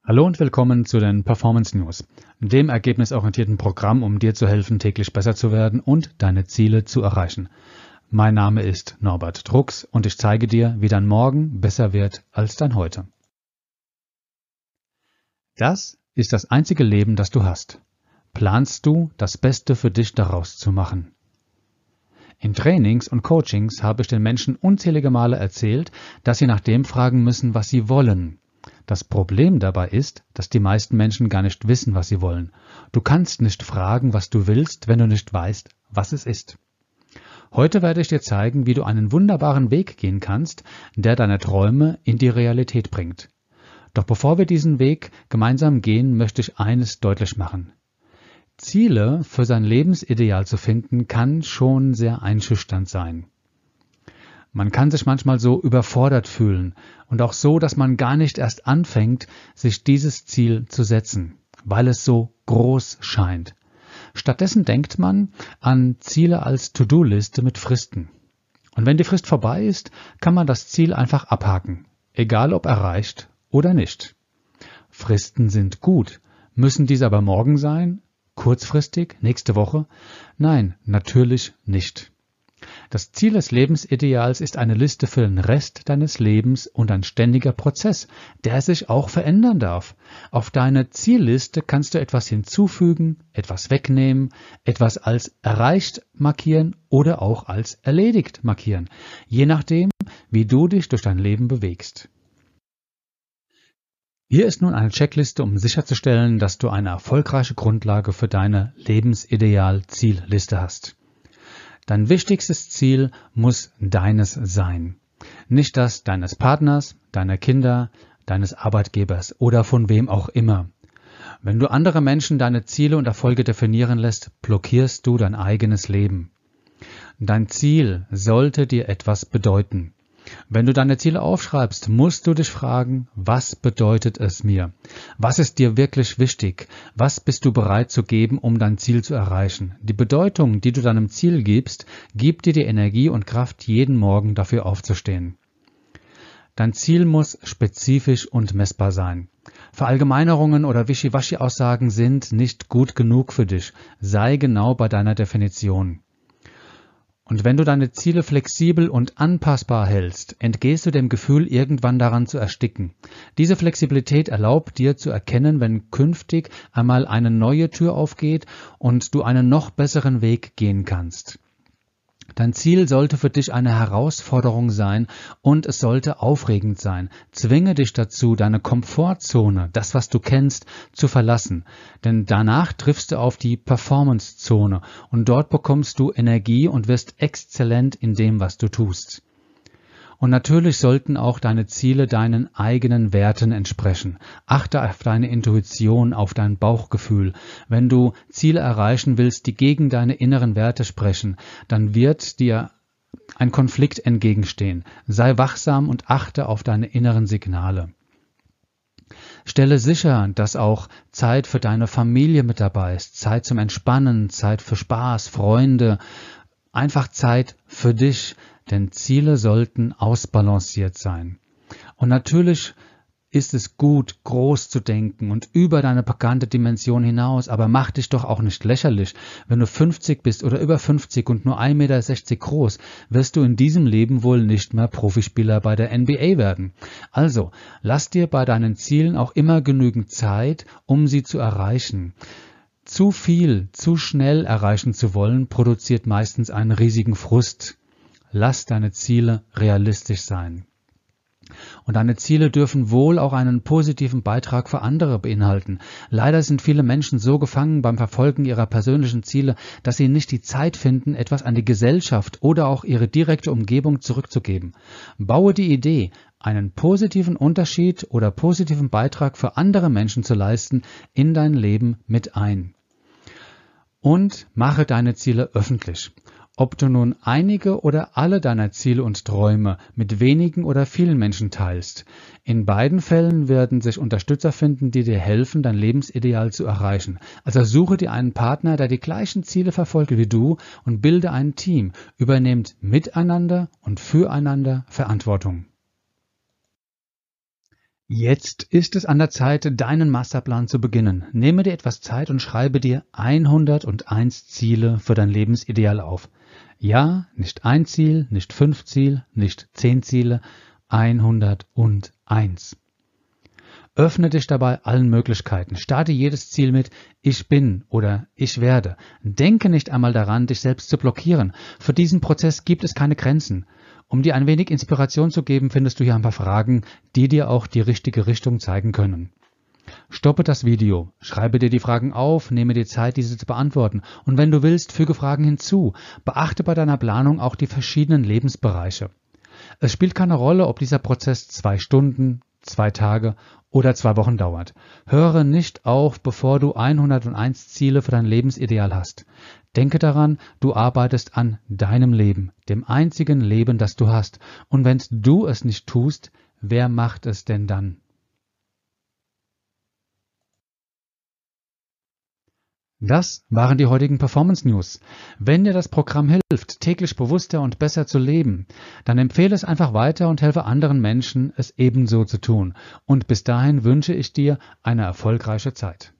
Hallo und willkommen zu den Performance News, dem ergebnisorientierten Programm, um dir zu helfen, täglich besser zu werden und deine Ziele zu erreichen. Mein Name ist Norbert Drucks und ich zeige dir, wie dein Morgen besser wird als dein Heute. Das ist das einzige Leben, das du hast. Planst du, das Beste für dich daraus zu machen? In Trainings und Coachings habe ich den Menschen unzählige Male erzählt, dass sie nach dem fragen müssen, was sie wollen. Das Problem dabei ist, dass die meisten Menschen gar nicht wissen, was sie wollen. Du kannst nicht fragen, was du willst, wenn du nicht weißt, was es ist. Heute werde ich dir zeigen, wie du einen wunderbaren Weg gehen kannst, der deine Träume in die Realität bringt. Doch bevor wir diesen Weg gemeinsam gehen, möchte ich eines deutlich machen. Ziele für sein Lebensideal zu finden, kann schon sehr einschüchternd sein. Man kann sich manchmal so überfordert fühlen und auch so, dass man gar nicht erst anfängt, sich dieses Ziel zu setzen, weil es so groß scheint. Stattdessen denkt man an Ziele als To-Do-Liste mit Fristen. Und wenn die Frist vorbei ist, kann man das Ziel einfach abhaken, egal ob erreicht oder nicht. Fristen sind gut. Müssen diese aber morgen sein? Kurzfristig? Nächste Woche? Nein, natürlich nicht. Das Ziel des Lebensideals ist eine Liste für den Rest deines Lebens und ein ständiger Prozess, der sich auch verändern darf. Auf deine Zielliste kannst du etwas hinzufügen, etwas wegnehmen, etwas als erreicht markieren oder auch als erledigt markieren, je nachdem, wie du dich durch dein Leben bewegst. Hier ist nun eine Checkliste, um sicherzustellen, dass du eine erfolgreiche Grundlage für deine Lebensideal-Zielliste hast. Dein wichtigstes Ziel muss deines sein, nicht das deines Partners, deiner Kinder, deines Arbeitgebers oder von wem auch immer. Wenn du andere Menschen deine Ziele und Erfolge definieren lässt, blockierst du dein eigenes Leben. Dein Ziel sollte dir etwas bedeuten. Wenn du deine Ziele aufschreibst, musst du dich fragen, was bedeutet es mir? Was ist dir wirklich wichtig? Was bist du bereit zu geben, um dein Ziel zu erreichen? Die Bedeutung, die du deinem Ziel gibst, gibt dir die Energie und Kraft, jeden Morgen dafür aufzustehen. Dein Ziel muss spezifisch und messbar sein. Verallgemeinerungen oder Wischiwaschi-Aussagen sind nicht gut genug für dich. Sei genau bei deiner Definition. Und wenn du deine Ziele flexibel und anpassbar hältst, entgehst du dem Gefühl, irgendwann daran zu ersticken. Diese Flexibilität erlaubt dir zu erkennen, wenn künftig einmal eine neue Tür aufgeht und du einen noch besseren Weg gehen kannst. Dein Ziel sollte für dich eine Herausforderung sein und es sollte aufregend sein. Zwinge dich dazu, deine Komfortzone, das was du kennst, zu verlassen. Denn danach triffst du auf die Performance-Zone und dort bekommst du Energie und wirst exzellent in dem, was du tust. Und natürlich sollten auch deine Ziele deinen eigenen Werten entsprechen. Achte auf deine Intuition, auf dein Bauchgefühl. Wenn du Ziele erreichen willst, die gegen deine inneren Werte sprechen, dann wird dir ein Konflikt entgegenstehen. Sei wachsam und achte auf deine inneren Signale. Stelle sicher, dass auch Zeit für deine Familie mit dabei ist, Zeit zum Entspannen, Zeit für Spaß, Freunde, einfach Zeit für dich. Denn Ziele sollten ausbalanciert sein. Und natürlich ist es gut, groß zu denken und über deine bekannte Dimension hinaus, aber mach dich doch auch nicht lächerlich. Wenn du 50 bist oder über 50 und nur 1,60 Meter groß, wirst du in diesem Leben wohl nicht mehr Profispieler bei der NBA werden. Also, lass dir bei deinen Zielen auch immer genügend Zeit, um sie zu erreichen. Zu viel, zu schnell erreichen zu wollen, produziert meistens einen riesigen Frust. Lass deine Ziele realistisch sein. Und deine Ziele dürfen wohl auch einen positiven Beitrag für andere beinhalten. Leider sind viele Menschen so gefangen beim Verfolgen ihrer persönlichen Ziele, dass sie nicht die Zeit finden, etwas an die Gesellschaft oder auch ihre direkte Umgebung zurückzugeben. Baue die Idee, einen positiven Unterschied oder positiven Beitrag für andere Menschen zu leisten, in dein Leben mit ein. Und mache deine Ziele öffentlich. Ob du nun einige oder alle deiner Ziele und Träume mit wenigen oder vielen Menschen teilst. In beiden Fällen werden sich Unterstützer finden, die dir helfen, dein Lebensideal zu erreichen. Also suche dir einen Partner, der die gleichen Ziele verfolgt wie du und bilde ein Team. Übernehmt miteinander und füreinander Verantwortung. Jetzt ist es an der Zeit, deinen Masterplan zu beginnen. Nehme dir etwas Zeit und schreibe dir 101 Ziele für dein Lebensideal auf. Ja, nicht ein Ziel, nicht 5 Ziele, nicht 10 Ziele, 101. Öffne dich dabei allen Möglichkeiten. Starte jedes Ziel mit Ich bin oder Ich werde. Denke nicht einmal daran, dich selbst zu blockieren. Für diesen Prozess gibt es keine Grenzen. Um dir ein wenig Inspiration zu geben, findest du hier ein paar Fragen, die dir auch die richtige Richtung zeigen können. Stoppe das Video, schreibe dir die Fragen auf, nehme dir Zeit, diese zu beantworten. Und wenn du willst, füge Fragen hinzu. Beachte bei deiner Planung auch die verschiedenen Lebensbereiche. Es spielt keine Rolle, ob dieser Prozess 2 Stunden, 2 Tage oder 2 Wochen dauert. Höre nicht auf, bevor du 101 Ziele für dein Lebensideal hast. Denke daran, du arbeitest an deinem Leben, dem einzigen Leben, das du hast. Und wenn du es nicht tust, wer macht es denn dann? Das waren die heutigen Performance News. Wenn dir das Programm hilft, täglich bewusster und besser zu leben, dann empfehle es einfach weiter und helfe anderen Menschen, es ebenso zu tun. Und bis dahin wünsche ich dir eine erfolgreiche Zeit.